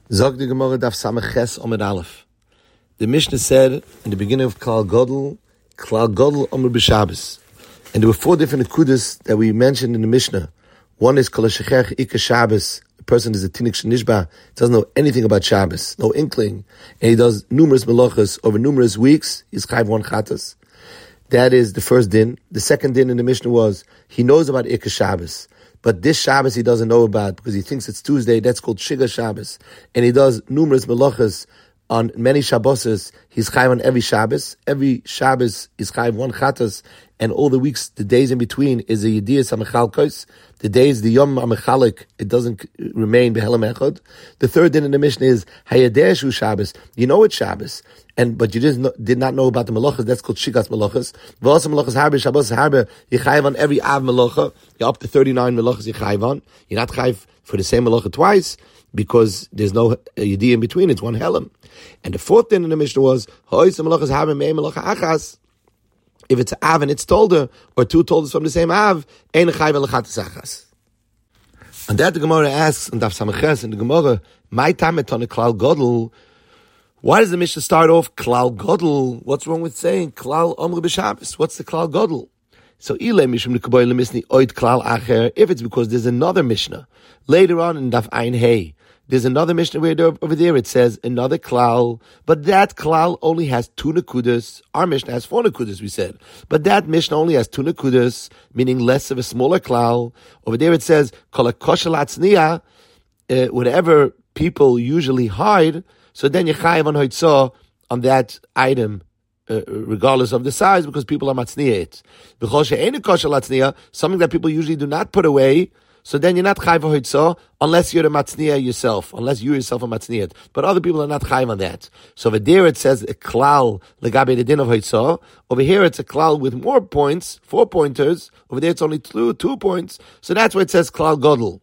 Zog the Gemara daf Samech Ches Amud Aleph. The Mishnah said in the beginning of Klal Gadol Amr B'Shabbos. And there were four different kudas that we mentioned in the Mishnah. One is Kol HaShechech Ika Shabbos. The person is a Tinik Shenishba, doesn't know anything about Shabbos, no inkling, and he does numerous melachos over numerous weeks. He's chayv one chatas. That is the first din. The second din in the Mishnah was he knows about Ika Shabbos, but this Shabbos he doesn't know about because he thinks it's Tuesday. That's called Shiga Shabbos, and he does numerous melachos on many Shabboses. He's chayv on every Shabbos. Every Shabbos is chayv one chatas, and all the weeks, the days in between, is a Yediyas HaMechalkos. The days, the Yom HaMechalik, it doesn't remain Behelam Echad. The third din in the Mishnah is Hayadeh Shu Shabbos. You know it's Shabbos, but you did not know about the Melachas. That's called Shigas Melachas. V'asa Melachas Harbe, Shabbos Harbe. You chayv on every Av Melacha. You're up to 39 Melachas you chayv on. You're not chayv for the same Melacha twice, because there's no Yediyah in between. It's one Helam. And the fourth din in the Mishnah was Ha'isa Melachas Harbe Mei Melacha Achas. If it's Av and it's Tolder, or two Tolders from the same Av, Ein Chayv L'chatas Achas. And that the Gemara asks, and Daf Samech Ches, and the Gemara, my time at on a Klal Gadol. Why does the Mishnah start off Klal Gadol? What's wrong with saying Klal Amr B'Shabbos? What's the Klal Gadol? So Ilay Mishum L'Kaboy L'Misni Oid Klal Acher. If it's because there's another Mishnah later on in Daf Ein Hey. There's another Mishnah where over there it says another klal, but that klal only has two nekudas. Our Mishnah has four nekudas, we said. But that Mishnah only has two nekudas, meaning less of a smaller klal. Over there it says, kol ha-koshel atzniya, whatever people usually hide, so then you chayav on hoitzah on that item, regardless of the size, because people are matzniya it. V'chol she'ein koshel atzniya, something that people usually do not put away, so then you're not chayv hoitzah unless you're a matzniya yourself, unless you yourself are matzniya. But other people are not chayv on that. So over there it says a klal legabe the din of hoitzah. Over here it's a klal with more points, 4 pointers. Over there it's only 2 points. So that's why it says klal gadol.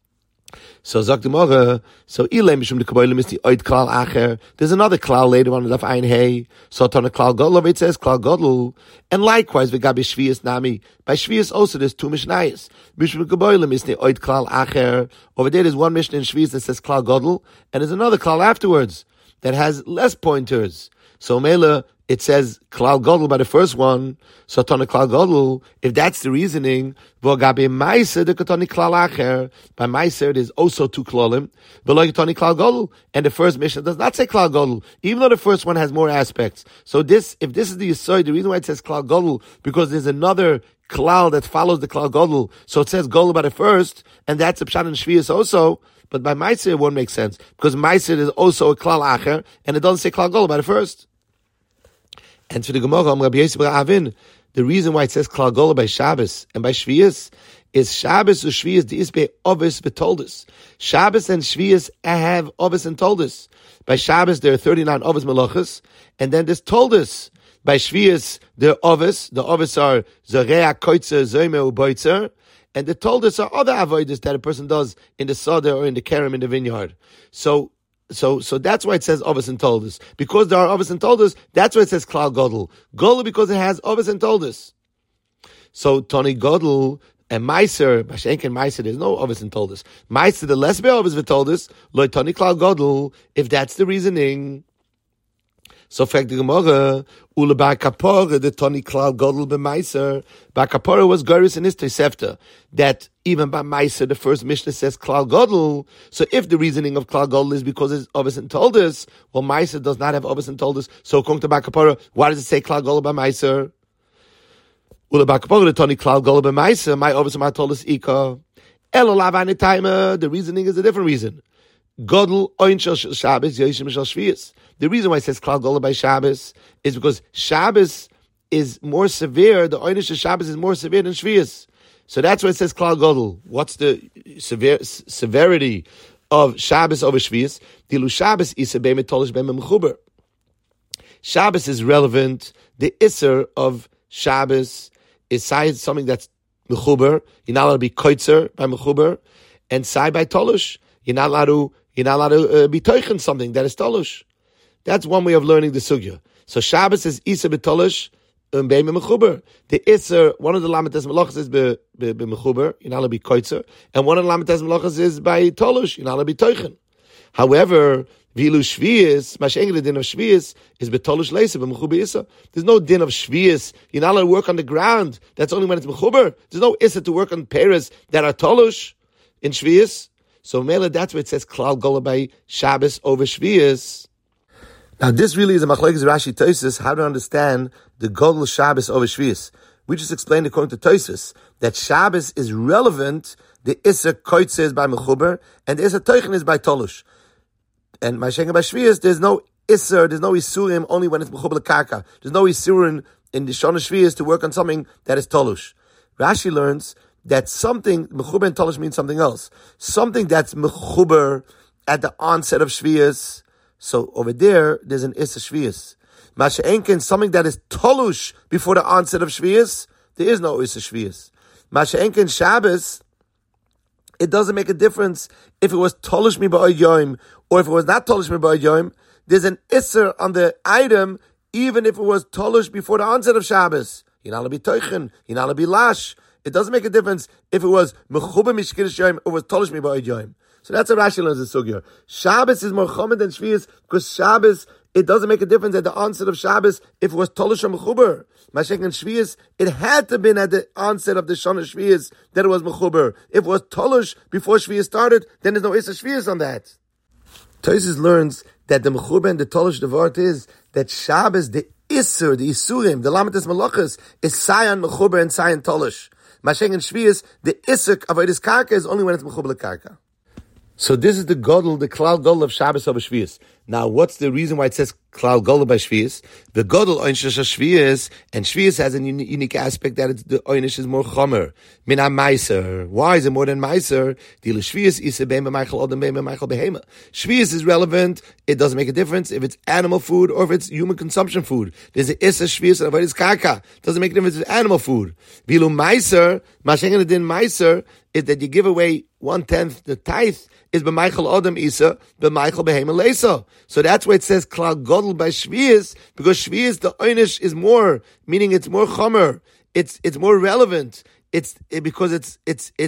So Zok the Gemara, so Ilay Mishum L'Kaboy L'Misni Oid Klal Acher. There's another klal later on in Daf Ein Hey. So on a klal gadol, it says klal gadol. And likewise, V'gabi Shvius Nami. By Shvius also there's two Mishnayos. Mishum L'Kaboy L'Misni Oid Klal Acher. Over there there's one Mishnah in Shvius that says klal gadol, and there's another klal afterwards that has less pointers. So Mela, it says klal gadol by the first one. So on a klal gadol, if that's the reasoning, v'gabi ma'aser the katani klal acher. By ma'aser there's also two klalim. V'lo katani klal gadol, and the first Mishnah does not say klal gadol, even though the first one has more aspects. So if this is the yesod, the reason why it says klal gadol, because there's another klal that follows the klal gadol. So it says gadol by the first, and that's a pshat in Shvius also. But by ma'aser it won't make sense, because ma'aser is also a klal acher, and it doesn't say klal gadol by the first. And for the Gemara, Rabbi Yosef Avin, the reason why it says Klal Gadol by Shabbos and by Shvius is Shabbos or Shvius de'isbe ovis v'toldus. Shabbos and Shvius have ovis and toldus. By Shabbos there are 39 ovis melachos, and then there's toldus. By Shvius there are ovis. The ovis are zorea, koitzer, zoime, uboitzer, and the toldus are other avoiders that a person does in the soda or in the kerem in the vineyard. So that's why it says Ovis and Toldus. Because there are Ovis and Toldus, that's why it says Klal Gadol. Gadol because it has Ovis and Toldus. So Tony Gadol and Meiser, Bashenk and Meiser, there's no Ovis and Toldus. Meiser, the less be Ovis and Toldus, Loi Tony Klal Gadol, if that's the reasoning. So fact the Gemara, Ula Bar Kapora, the Tony Klal Gadol be Meiser. Bar Kapora was Goris in his Tosefta, that even by Meiser, the first Mishnah says Klal Gadol. So if the reasoning of Klal Gadol is because it's Ovis and Toldus, well, Meiser does not have Ovis and Toldus. So according to Bar Kapora, why does it say Klal Gadol by Meiser? Ula Bar Kapora, the Tony Klal Gadol be Meiser, my Ovis and my Toldus Ika. Elolav Anitaimer, the reasoning is a different reason. Gadol oin shel Shabbos, Yoshim shel Shvius. The reason why it says Klal Gadol by Shabbos is because Shabbos is more severe, the oinish of Shabbos is more severe than Shvius. So that's why it says Klal Gadol. What's the severity of Shabbos over Shvius? Dilu Shabbos isa be'emet tolish be'emet mechuber. Shabbos is relevant. The Isser of Shabbos is something that's mechuber. You're not allowed to be koitzer by mechuber, and sai by tolush. You're not allowed to be teichen something that is tolush. That's one way of learning the sugya. So Shabbos is isa b'tolush be'emet mechuber. The Isser, one of the lamites malachas is be'mechuber. You're not allowed to be koitzer, and one of the lamites malachas is by tolush. You're not allowed to be teichen. However, Vilu Shvius, Mashengel, the din of Shvius, is betolush leisa b'mechuber issa. There's no din of Shvius. You're not allowed to work on the ground. That's only when it's mechuber. There's no issa to work on peres that are tolush in Shvius. So Mela, that's where it says Klal Gola by Shabbos over Shvius. Now this really is a machlokes Rashi Tosfos, how to understand the Godel Shabbos over Shvius. We just explained according to Tosfos that Shabbos is relevant, the Issa Koitze is by Mechuber, and the Issa Teichen is by Tolush. And Mashenga by Shvius, there's no Isser, there's no Isurim only when it's Mechuber L'Karka. There's no Isurim in the Shona Shvius to work on something that is Tolush. Rashi learns that something, Mechuber and Tolush means something else. Something that's Mechuber at the onset of Shvius, so over there's an Issa Shvius. Masha'enkin, something that is Tolush before the onset of Shvius, there is no Issa Shvius. Masha'enkin Shabbos, it doesn't make a difference if it was Tolush mi ba'od yom or if it was not Tolush mi ba'od yom. There's an Isser on the item even if it was Tolush before the onset of Shabbos. You're not allowed to be Teichen, you're not allowed to be Lash. It doesn't make a difference if it was Mechuber mishkirish yom or it was Tolush mi ba'od yom. So that's what Rashi learns in Sugya. Shabbos is more chomed than Shvius because Shabbos, it doesn't make a difference at the onset of Shabbos if it was Tolush or Mechuber. Mashek and Shvius, it had to have been at the onset of the Shana Shvius that it was Mechuber. If it was Tolush before Shvius started, then there's no Issa Shvius on that. Tosfos learns that the Mechuber and the Tolush, the word is that Shabbos, the Isser, the Isurim, the Lamites Malachas, is Sayan Mechuber and Sayan Tolush. Mashek and Shvius, the Isser of Avodas Karka is only when it's Mechuber L'Karka. So this is the Godel, the Klal Godel of Shabbos over Shvius. Now, what's the reason why it says Klal Godel by Shvius? The Godel Oynish Shvius, and Shvius has a unique aspect that it's, the Oynish is more Chomer. Min HaMeiser. Why is it more than Meiser? Dila Shvius Isa Beima Michael Odom Beima Michael Behema. Shvius is relevant. It doesn't make a difference if it's animal food or if it's human consumption food. There's an Isa Shvius and it's Karka. Doesn't make a difference if it's animal food. Vilu Meiser, Mashengen Din Meiser, is that you give away 1/10 the tithe is b'Michael Adam Isa, b'Michael Behema Leisa. So that's why it says Klal Godel by Shvius, because Shvius, the Oynish is more, meaning it's more chomer, it's more relevant. Because it's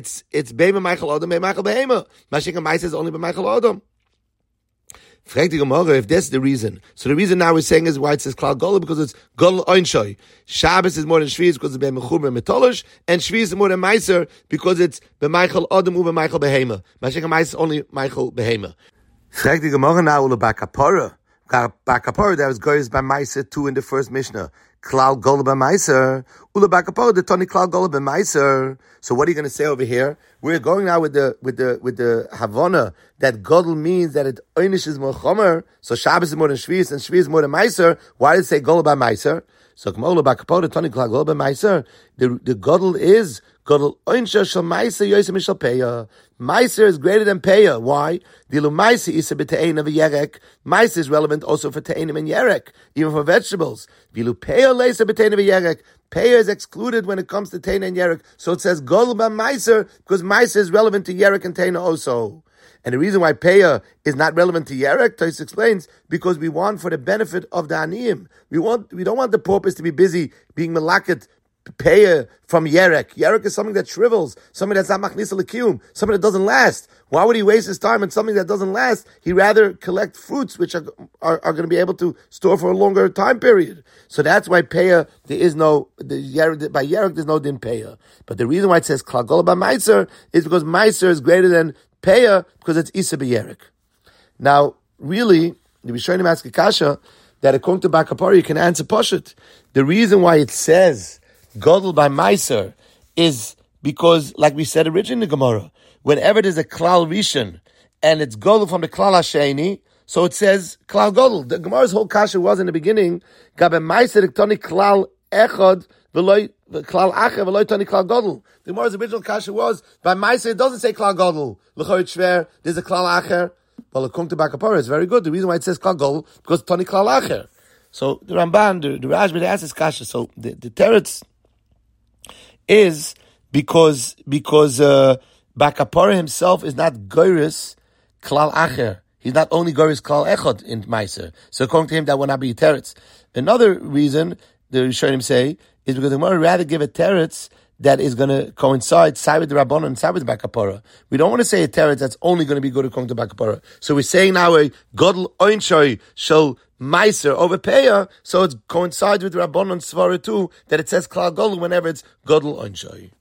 Behema Michael Adam, Michael Behema. Mashik Maisa is only b'Michael Adam. Fragt die Gemara if that's the reason. So the reason now we're saying is why it says Klal Godel, because it's Godel Oynshoy. Shabbos is more than Shvius because it's Be'mechuber and Metolish, and Shvius is more than Meiser because it's Be'Michael Adam u Be'Michael Behema. Mashik Meiser is only Michael Behema. Fragt die Gemara now ule Bakapora. Bakapora that was goes by Meiser 2 in the first Mishnah. Klal Godel by Meiser. Ule Bakapora the Tony Klal Godel by Meiser. So what are you going to say over here? We're going now with the Havana that Godel means that it Oynish is more Chomer. So Shabbos is more than Shvius and Shvius is more than Meiser. Why did it say Godel by Meiser? So K'molo Bakapora Tony Klal Godel by Meiser. The Godel is Godel Oynsha Shal Meiser Yosem Mishal Peya. Meiser is greater than Peya. Why? Dilu Meiser is a b'te'ein of a yerek. Meiser is relevant also for te'enim and yerek, even for vegetables. Dilu Peya leisa b'te'ein of a yerek. Peya is excluded when it comes to te'ein and yerek. So it says Godel by Meiser because Meiser is relevant to yerek and te'ein also. And the reason why Peya is not relevant to Yerek, Tosfos explains, because we want for the benefit of the Aniyim. We don't want the paupers to be busy being melaket Peya from Yerek. Yerek is something that shrivels, something that's not machnisa l'kiyum, something that doesn't last. Why would he waste his time on something that doesn't last? He'd rather collect fruits which are going to be able to store for a longer time period. So that's why Peya, there is no, by Yerek there's no din Peya. But the reason why it says Klal Godel by Meiser is because Meiser is greater than Peya because it's Isa b'Yerek. Now, really, the Rishonim ask a kasha that according to Bakapari you can answer Poshet. The reason why it says Godel by Meiser is because, like we said originally in the Gemara, whenever there's a Klal Rishon and it's Godel from the Klal Hasheni, so it says Klal Godel. The Gemara's whole kasha was in the beginning, Gabe Meiser Toni Klal Echad V'loi Klal Acher V'loi Toni Klal Godel. The Gemara's original kasha was, by Meiser it doesn't say Klal Godel. L'chor Shver, there's a Klal Acher. Well, according to Bakapara, it's very good. The reason why it says Klal Godel, because Toni Klal Acher. So the Ramban, the Rashba, they ask this kasha. So the teretz is because Bakapara himself is not Goyris Klal Acher. He's not only Goyris Klal Echad in Meiser. So according to him, that would not be a teretz. Another reason the Rishonim say is because the Gemara rather give a teretz that is going to coincide side with the Rabbanon and side with the Bakapara. We don't want to say a teretz that's only going to be good according to Bakapara. So we're saying now a Godel Oinshoi shall Meiser over Peah, so it coincides with Rabbanon Svara too, that it says Klal Godel whenever it's Godel Oinshoi.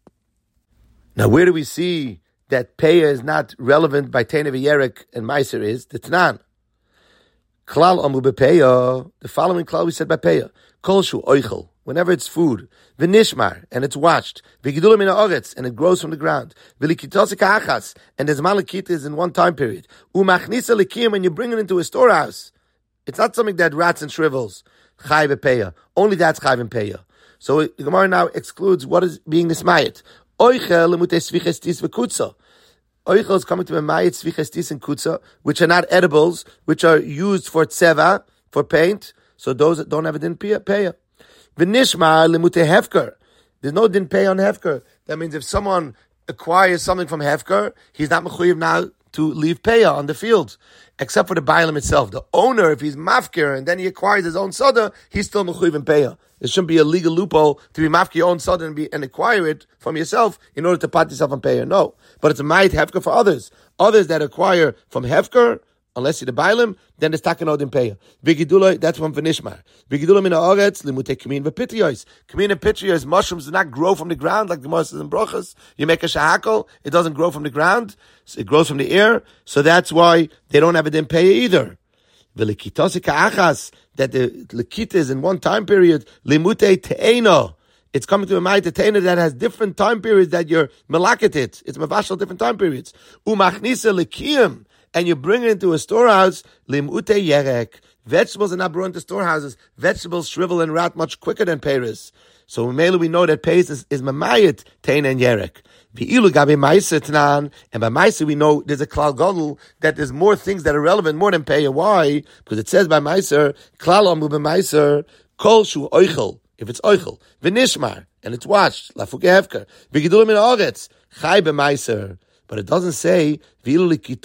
Now where do we see that Peah is not relevant by Teina V'Yerek and Meiser is? The Tanan. Klal Amru B'Peah, the following Klal we said by Peah. Kol Shu Oichel, whenever it's food, v'nishmar, and it's watched, v'gidulim min ha'oretz, and it grows from the ground, v'likitose ka'achas, and there's malakit in one time period, u'machnisa likiyim, and you bring it into a storehouse. It's not something that rats and shrivels. Chai v'peya. Only that's chai v'peya. So the Gemara now excludes what is being nismayit. Oichel lemutei sviches tis v'kutza. Oichel is coming to memayit sviches tis and kutza, which are not edibles, which are used for tzeva, for paint. So those that don't have a din peya. V'nishma lemutei hefker. There's no din pay on hefker. That means if someone acquires something from hefker, he's not mechuyev now to leave peya on the field, except for the bailam itself. The owner, if he's mafkir and then he acquires his own soda, he's still mechuyev in peya. There shouldn't be a legal loophole to be mafkir your own soda and acquire it from yourself in order to pat yourself on peya. No, but it's a ma'it hefker for others. Others that acquire from hefker, unless you're the bailam, then it's takanod in peya. Vigidula, that's from v'nishmar. Vigidula min ha'oretz limutei kamin v'pitriyos. Kamin and pitriyos, mushrooms do not grow from the ground like the Gemara says in brachas. You make a shahakol, it doesn't grow from the ground, it grows from the air. So that's why they don't have it in peya either. V'likitose ka'achas, that the likita is in one time period, limutei te'ena. It's coming to a ma'it te'ena that has different time periods that you're melaket it. It's mavashal different time periods. Umachnisa likiyim. And you bring it into a storehouse, limute yerek. Vegetables are not brought into storehouses. Vegetables shrivel and rot much quicker than peris. So mainly we know that peris is mamayit, tein and yerek. V'ilu gabe ma'aser tanan, and by ma'aser we know there's a klal gadol that there's more things that are relevant more than peya. Why? Because it says by ma'aser, klal amu b'ma'aser, kol shu oichel, if it's oichel, v'nishmar, and it's watched, lafuke hefker, v'gidulim min ha'oretz, chai b'ma'aser. But it doesn't say it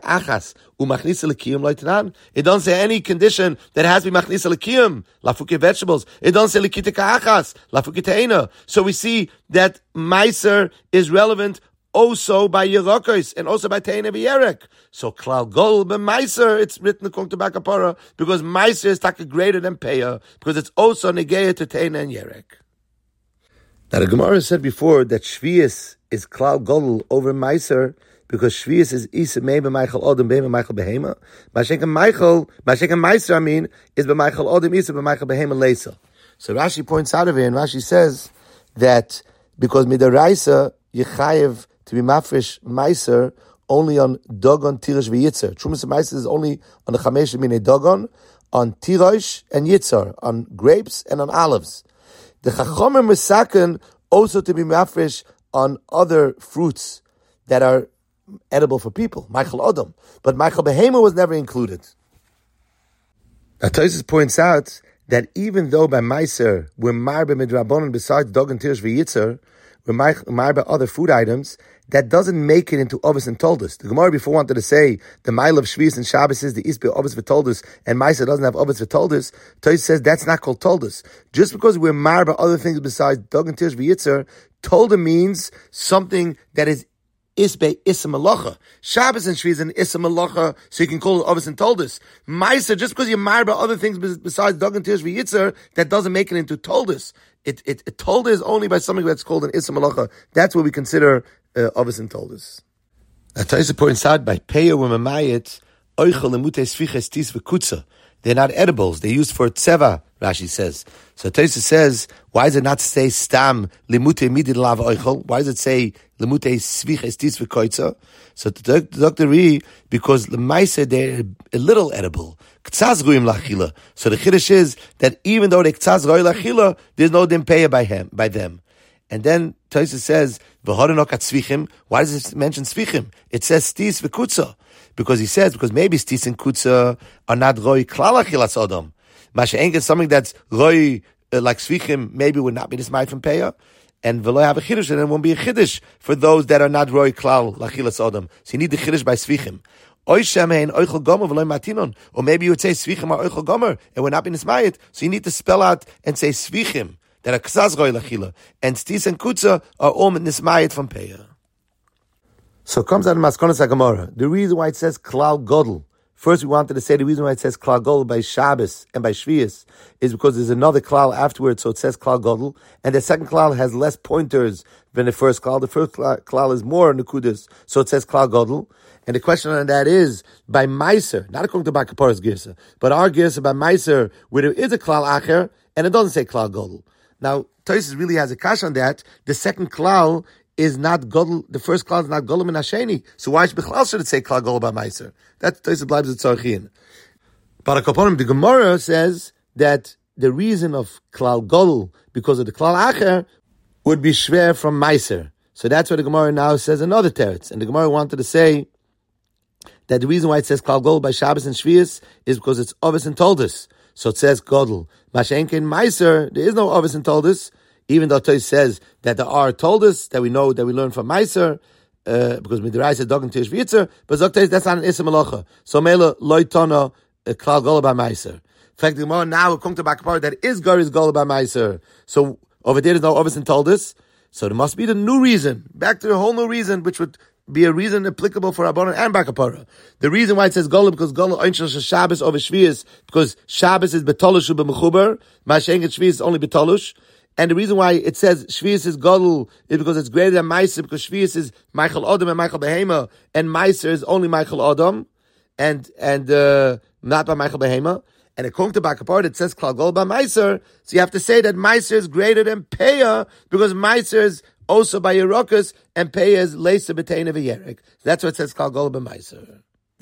doesn't say any condition that has to be machnisa lekiyum, lafuke vegetables. It doesn't say likita ka'achas, lafuke te'ena. So we see that meiser is relevant also by yerokos and also by te'ena v'yerek. So klal gol b'meiser, it's written according to Bakapara, because meiser is taka greater than peya, because it's also negeya to te'ena and yerek. Now the Gemara said before that Shvius is Klal Godel over Meiser, because Shvius is Isa Mei b'Meichel Odom Bei b'Meichel Behema. Masheken Meiser, is b'Meichel Odom Isa b'Meichel Behema Leisa. So Rashi points out of here, and Rashi says that because Midaraisa Yechayev to be Mafresh Meiser only on Dogon, Tirish, v'Yitzer. Trumas Meiser is only on the Chamesh Mine Dogon, on Tirish and Yitzar, on grapes and on olives. The Chachomim Misaken also to be mafresh on other fruits that are edible for people, Michael Odom. But Michael Behema was never included. Now Tosfos points out that even though by Meiser we're marbe midrabanan besides dog and tirish v'yitzer, we're marbe other food items, that doesn't make it into Ovis and Toldus. The Gemara before wanted to say the Mile of Shvius and Shabbos is the Isbe Ovis v'Toldus, and Meiser doesn't have Ovis v'Toldus. Tosfos says that's not called Toldus. Just because we're marbe other things besides dog and tirish v'yitzer, Tolda means something that is Isbe Issa Malacha. Shabbos and Shvius and Issa Malacha, so you can call it Ovis and Toldus. Meiser, just because you're marbe other things besides dog and tirish v'yitzer, that doesn't make it into Toldus. It Tolda is only by something that's called an Issa Malacha. That's what we consider Ovis and Toldus. Tosfos points out by Peya U'Mamayit, Oichel Lemutei Sviches Tis V'Kutza. They're not edibles. They're used for tzeva, Rashi says. So Tosfos says, why does it not say stam limutei midin lav oichel? Why does it say limutei sviches tis v'koitza? So the doctor read, because the ma'aser they're a little edible. K'tzaz ruim lachila. So the chiddush is that even though they k'tzaz ruim lachila, there's no din peya by them. And then Tosfos says, v'horinok at svichim. Why does it mention svichim? It says stis v'kutza. Because he says, because maybe stis and kutza are not roi klal achilas odom. Masha'en is something that's roi, like svichim, maybe would not be dismayed from peya. And v'lo have a chiddush, and it won't be a chiddush for those that are not roi klal achilas odom. So you need the chiddush by svichim. Or maybe you would say svichim are oichel gomer, and would not be dismayed. So you need to spell out and say svichim. that a ksas goy lachila, and stis and kutza are all nismayit from peya. So it comes out of Maskonas HaGemara. The reason why it says klal godel, first we wanted to say the reason why it says klal godel by Shabbos and by Shvius is because there's another klal afterwards, so it says klal godel, and the second klal has less pointers than the first klal. The first klal is more nekudas, so it says klal godel. And the question on that is, by Meiser, not according to Bakapora's Girsa, but our Girsa by Meiser, where there is a klal acher, and it doesn't say klal godel. Now, Tosfos really has a kash on that. The second klal is not godel, the first klal is not golem and hasheni. So why should it say klal godel by Meiser? That's Tosfos bleibt at Tzarchin. But the Gemara says that the reason of klal godel, because of the klal acher, would be shver from Meiser. So that's why the Gemara now says another teretz. And the Gemara wanted to say that the reason why it says klal godel by Shabbos and Shvius is because it's obvious and toldus. So it says godel. Mashenkin Meiser, there is no obvious and toldus, even though Tosfos says that there are toldus that we know, that we learn from Meiser, because Midrash said dogim tish v'yitzer, but Tosfos that's not an ism malacha. So mele loitona klal godel by Meiser. In fact, the Gemara now will come to back part that is garis godel by Meiser. So over there is no obvious and toldus. So there must be the new reason, back to the whole new reason, which would be a reason applicable for Rabbanan and Bakapara. The reason why it says Gola, because Gola Einshel Shabbos over Shvius, because Shabbos is Betolush u'b'mechuber, Mashenget Shvius is only Betolush. And the reason why it says Shvius is Godel is because it's greater than Meiser, because Shvius is Michael Adam and Michael Behema, and Meiser is only Michael Adam, and not by Michael Behema. And according to Bakapara, it says Klal Godel by Meiser, so you have to say that Meiser is greater than Peah, because Meiser is also by Yerokas, and Peah is Leisa B'tein of a Yerek. So that's what it says Klal Godel by Meiser.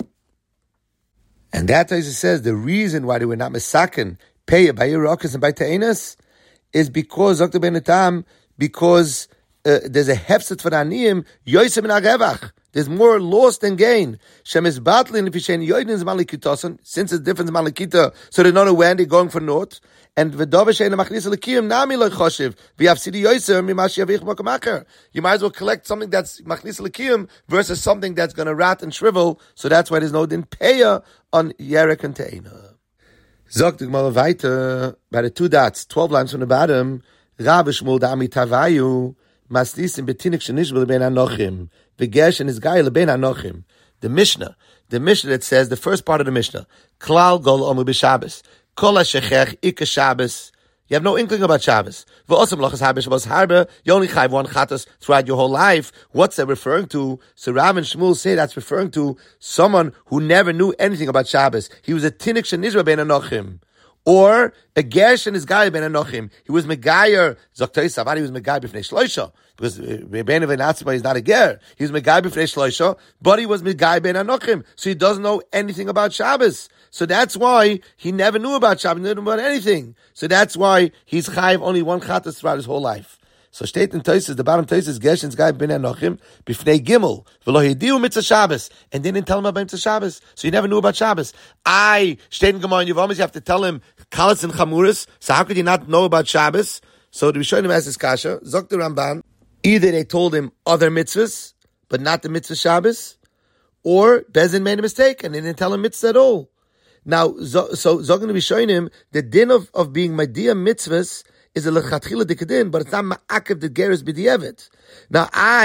And that as it says, the reason why they were not Mesaken, Peah by Yerokas and by Te'enas, is because Dr. Benetam, because there's a hefset for the Aniyim, Yosem and Agevach. There's more loss than gain. Shem is battling if you yoidin is malikitosan, since it's different malikita, so they don't know when they're going for naught. And v'dovashein machnis lekiyim nami lo choshev v'yafsidi yoser mimashi yavich makamacher. You might as well collect something that's machnis lekiyim versus something that's going to rot and shrivel. So that's why there's no din peya on yerek and teina. Zog the Gemara weiter by the two dots, 12 lines from the bottom. Rav Shmuel da'ami tavayu masnisim betinik shenishbel ben anochim. V'gesh and his guy leben anochim. The Mishnah that says the first part of the Mishnah, Klal Gol Omu b'Shabbos, Kol ha'shechech Ika Shabbos. You have no inkling about Shabbos. V'osam lochas habish was harbe. You only chayv one chatas throughout your whole life. What's that referring to? So Rav and Shmuel say that's referring to someone who never knew anything about Shabbos. He was a tinik shenizra ben anochim. Or a gersh and his guy ben anochim. He was megayer. Zoktei Savari was megayer b'fnei shloisha. Because Ben Atzma is not a ger. He was megayer b'fnei shloisha, but he was megayer ben anochim. So he doesn't know anything about Shabbos. So that's why he never knew about Shabbos, never knew about anything. So that's why he's chayiv only one chatas throughout his whole life. So steht in Tosfos, the bottom Tosfos, Geshen's guy ben Anochim, b'fnei Gimel, v'lo hidiu mitzvah Shabbos, and didn't tell him about mitzvah Shabbos. So he never knew about Shabbos. Steht in Gemara in Yevamis, you have to tell him Kalas and Chamuris. So how could he not know about Shabbos? So the Rishonim asks this kasha, Zok the Ramban, either they told him other mitzvahs, but not the mitzvah Shabbos, or Bezin made a mistake and they didn't tell him mitzvah at all. Now, so Zok going to be showing him the din of being Madiyah mitzvahs is a lechatchila dikadin, but it's not ma'akev the geras b'di'evet. Now,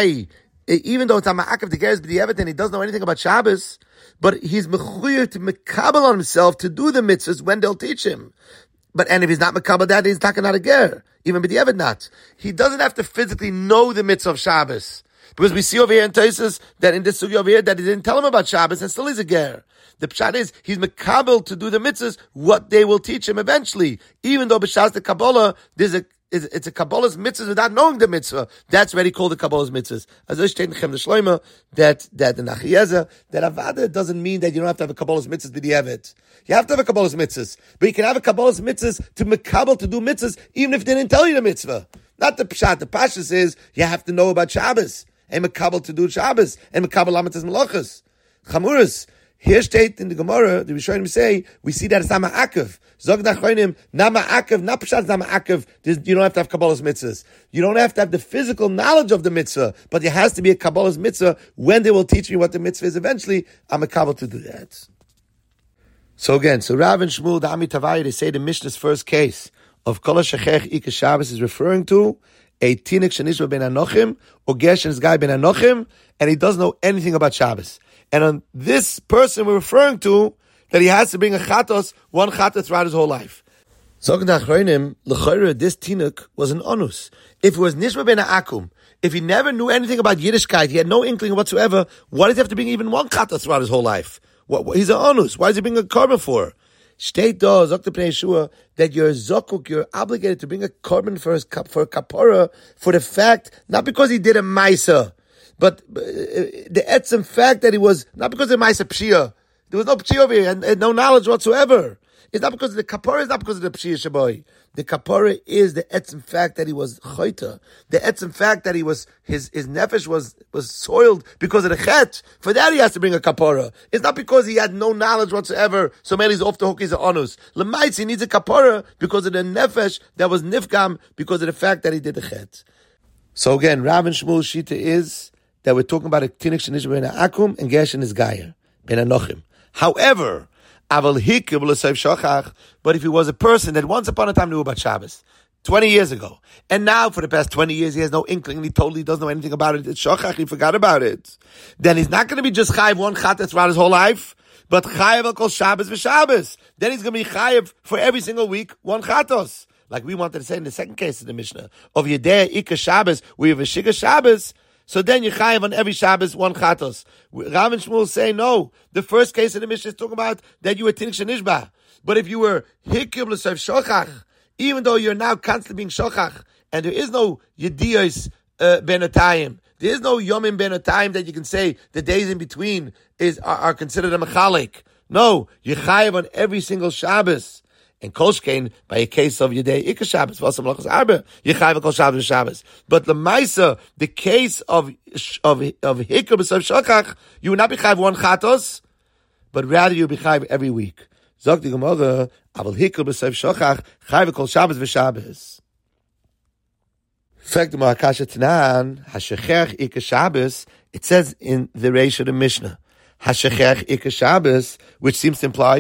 even though it's not ma'akev the geras b'di'evet and he doesn't know anything about Shabbos, but he's mechuyah to mekabel on himself to do the mitzvahs when they'll teach him. And if he's not mekabel that, he's talking not a ger. Even b'di'evet not. He doesn't have to physically know the mitzvah of Shabbos. Because we see over here in Tosfos that in this sugya over here that he didn't tell him about Shabbos and still he's a ger. The pshat is he's mekabel to do the mitzvahs what they will teach him eventually. Even though b'shas the Kabbalah it's a Kabbalah's mitzvahs without knowing the mitzvah. That's already called the Kabbalah's mitzvahs. As I state in Chem the Shloima that the Nachiyeza that Avada doesn't mean that you don't have to have a Kabbalah's mitzvahs b'di'evet. You have to have a Kabbalah's mitzvahs, but you can have a Kabbalah's mitzvahs to mekabel to do mitzvahs even if they didn't tell you the mitzvah. Not the pshat. The pashas is you have to know about Shabbos and mekabel to do Shabbos and mekabel lamitzas malachas chamuras. Here state in the Gemara, the Rishonim say, we see that it's not ma'akev. Zog nachronim, not ma'akev, not pshat, not ma'akev. You don't have to have Kabbalah's mitzvahs. You don't have to have the physical knowledge of the mitzvah, but there has to be a Kabbalah's mitzvah when they will teach me what the mitzvah is eventually. I'm a Kabbalah to do that. So again, Rav and Shmuel, the Ami Tavai, they say the Mishnah's first case of Kol HaShechech Ika Shabbos is referring to a Tinik Shenishba Ben Anochim, or Gershon is Guy Ben Anochim, and he doesn't know anything about Shabbos. And on this person we're referring to, that he has to bring a chatos, one chatos throughout his whole life. Zogen the Achronim, l'chayre, this Tinuk was an onus. If it was Nishma Ben Akum, if he never knew anything about Yiddishkeit, he had no inkling whatsoever, why does he have to bring even one chatos throughout his whole life? He's an onus. Why does he bring a korban for? State does, Dr. Pnei Yeshua, that you're zokuk, you're obligated to bring a korban for a kapora, for the fact, not because he did a maisa, but the etzem fact that he was, not because of maisa pshia. There was no pshia over here, and no knowledge whatsoever. It's not because of the kapora, it's not because of the pshia shaboy. The kapora is the etzem fact that he was choita. The etzem fact that he was, his nefesh was soiled because of the chet. For that he has to bring a kapora. It's not because he had no knowledge whatsoever, so man he's off the hook, he's an onus. L'maitz, he needs a kapora because of the nefesh that was nifgam because of the fact that he did the chet. So again, Rav and Shmuel Shita is that we're talking about a tinik shenish ben akum and Gershon is Gayer, ben anochim. However, but if he was a person that once upon a time knew about Shabbos, 20 years ago, and now for the past 20 years he has no inkling and he totally doesn't know anything about it, it's shochach, he forgot about it, then he's not going to be just chayiv one chatas throughout his whole life, but chayiv al kol Shabbos v'Shabbos. Then he's going to be chayiv for every single week one chatos. Like we wanted to say in the second case of the Mishnah, of Yedei Ika Shabbos, we have a Shiga Shabbos, so then you chayiv on every Shabbos one chatos. Rav and Shmuel say no. The first case of the Mishnah is talking about that you were tinik shenishba. But if you were hikib l'sof shochach, even though you're now constantly being shochach, and there is no yediyos benatayim, there is no yomim benatayim that you can say the days in between are considered a mechalik. No, you chayiv on every single Shabbos. And kolshkein by a case of Yedei Ika Shabbos, v'asam lachas arba, yichayv kol Shabbos v'Shabbos. But the Maisa, the case of hikah b'sav shachach, you would not be chayv one chatos, but rather you would be chayv every week. Zok the Gemara, aval hikah b'sav shachach, chayv kol Shabbos v'Shabbos. Fact the Marakasha Tanan, hashechech Ika Shabbos, it says in the Reish of the Mishnah, Hashechech Ika Shabbos, which seems to imply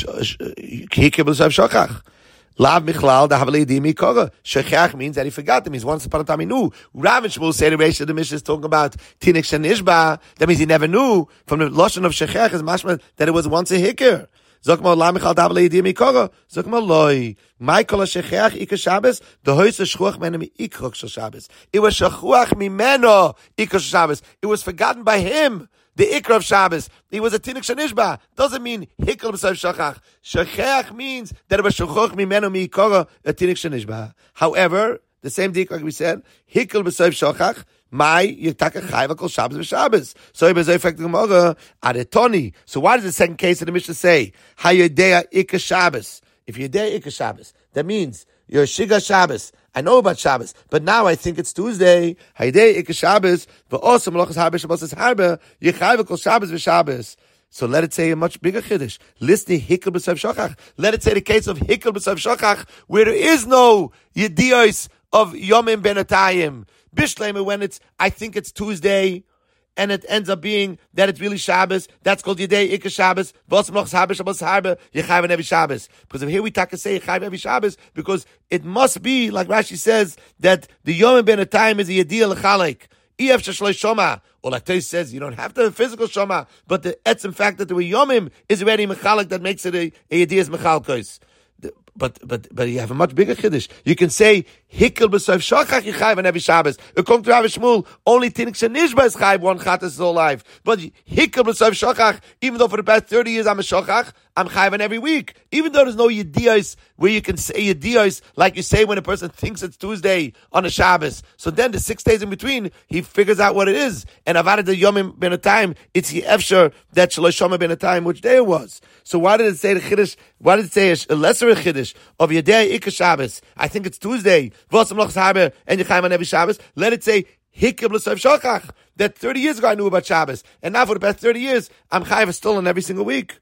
Hikah b'sav shochach. Lav Michlal Dahavali Di Mikora. Shechech means that he forgot them. He's once upon a time he knew. Rav and Shmuel say the Reish of the Mishnah is talking about Tinik Shenishba. That means he never knew. From the Lashon of Shechech is mashma that it was once a Hikah. Zokma Lav Michal Dahavali Di Mikora. Zokma Loi. Michael Shechech Ika Shabbos. The Hoysa Shchuach Meno Mi'ikrok Shel Shabbos. It was Shchuach Mimeno Ika Shabbos. It was forgotten by him. The Ikra of Shabbos. He was a Tinik Shenishba. Doesn't mean Hikal b'sav shachach. Shechech means that it was Shchuach Mimeno Mi'ikora, a Tinik Shenishba. However, the same dik like we said, Hikal b'sav shachach, my Yitaka Chayva kol Shabbos v'Shabbos. So he was affecting Gemara Aretoni. So why does the second case of the Mishnah say Hayedea Ika Shabbos? If Yedea Ika Shabbos, that means you're Shiga Shabbos. I know about Shabbos, but now I think it's Tuesday. Haydei Ika Shabbos, v'osam lochas harbe Shabbos harbe, yichayv kol Shabbos v'Shabbos. So let it say a much bigger chiddush. Listen, hikal b'sav shachach. Let it say the case of hikal b'sav shachach, where there is no yediyos of yomim benatayim. Bishlema, when I think it's Tuesday, and it ends up being that it's really Shabbos, that's called Yedei Ika Shabbos, v'osam lochas harbe Shabbos harbe, yichayv on every Shabbos. Because if here we talk to say yichayv every Shabbos, because it must be, like Rashi says, that the yomim benatayim is a yediyah l'chalek. Ef sheshloi shoma. Or like Tais says, you don't have to have a physical shoma, but the etzem fact that there were yomim is already mechalek that makes it a yediyah's mechalkos. But you have a much bigger chiddush. You can say hikkel b'sav shachach yichayv on every Shabbos. According to Rav Shmuel, only tinik shenishba is chayv one chatas is all life. But hikkel b'sav shachach, even though for the past 30 years I'm a shachach, I'm chayv on every week. Even though there's no yediyos where you can say yediyos like you say when a person thinks it's Tuesday on a Shabbos. So then the 6 days in between, he figures out what it is. And avad the yomim ben a time, it's the efsher that shalosh shoma ben a time, which day it was. So why did it say the chiddush? Why did it say a lesser chiddush of Yedei Ika Shabbos? I think it's Tuesday. V'osam lochas harbe and yichayv on every Shabbos. Let it say hikab l'sav shachach. That 30 years ago I knew about Shabbos, and now for the past 30 years I'm chayv still on every single week.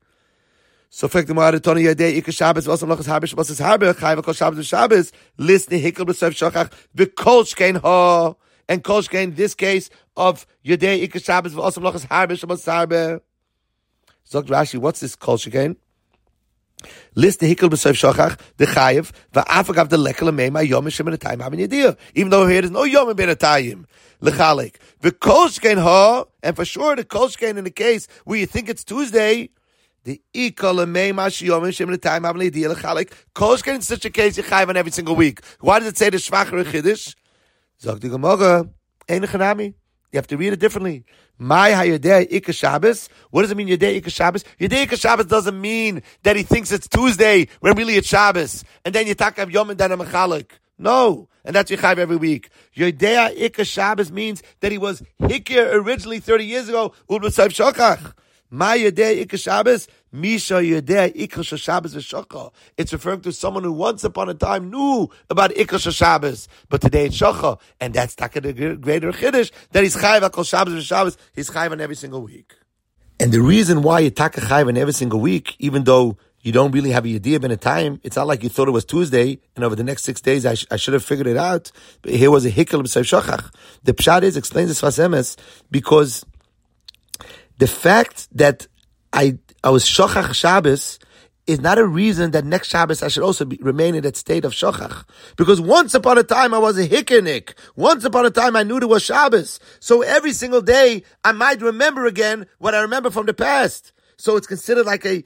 So fact the Ma'aret Tony Yedei Ika Shabbos v'osam lochas harbe Shabbos harbe chayv kol Shabbos v'Shabbos. Listen hikab l'sav shachach v'kol shkein ha and kol shkein this case of Yedei Ika Shabbos v'osam lochas harbe Shabbos harbe. Zog Rashi, what's this kol shkein? List the hikkel b'soif shochach, the chayev, va'afagav the lekel ameima yom shem in a time having yediyah. Even though here there's no yom ben a time. L'chalik. V'kolshkein ha, and for sure the kolshkein in the case where you think it's Tuesday, the ikol ameima shiyom shem in a time having yediyah l'chalik. Kolshkein in such a case you chayev on every single week. Why does it say the shvacher chiddush? Zog the Gemara, ein chanami. You have to read it differently. My hayodei ikka Shabbos. What does it mean, yodei ikka Shabbos? Yodei ikka Shabbos doesn't mean that he thinks it's Tuesday when really it's Shabbos, and then you talk of Yom and then a mechalik. No, and that's Yechayev every week. Yodei ikka Shabbos means that he was hikir originally 30 years ago. Ulbasayv shokach. My yodei ikka Shabbos. Misha yodei ikka Shabbos v'shokach. It's referring to someone who once upon a time knew about ikka Shabbos, but today it's shokach, and that's taka the greater chiddush that he's chayiv akol Shabbos v'Shabbos. He's chayiv on every single week. And the reason why you taka chayiv on every single week, even though you don't really have a yediyah in a time, it's not like you thought it was Tuesday, and over the next 6 days I should have figured it out. But here was a hikkel b'soif shochach. The pshat is explains this Sfas Emes because the fact that I was shochach Shabbos is not a reason that next Shabbos I should also remain in that state of shochach. Because once upon a time I was a hikkernik. Once upon a time I knew there was Shabbos. So every single day I might remember again what I remember from the past. So it's considered like a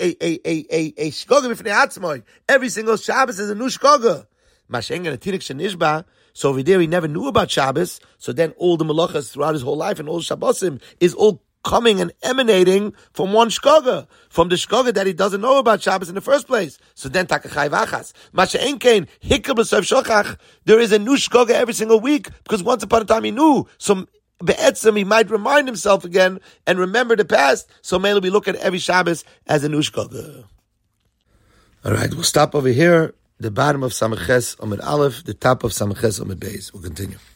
shkoga b'fnei atzmoi. Every single Shabbos is a new shkoga. Mashengen atinik shenishba. So over there he never knew about Shabbos. So then all the malachas throughout his whole life and all the Shabbosim is all coming and emanating from one shkoga, from the shkoga that he doesn't know about Shabbos in the first place. So then takachai vachas. Masha enkein hikkel b'soif shochach. There is a new shkoga every single week because once upon a time he knew. So be'etzem he might remind himself again and remember the past. So maybe we look at every Shabbos as a new shkoga. All right, we'll stop over here. The bottom of Samach Ches Amud Aleph, the top of Samach Ches Amud Beis. We'll continue.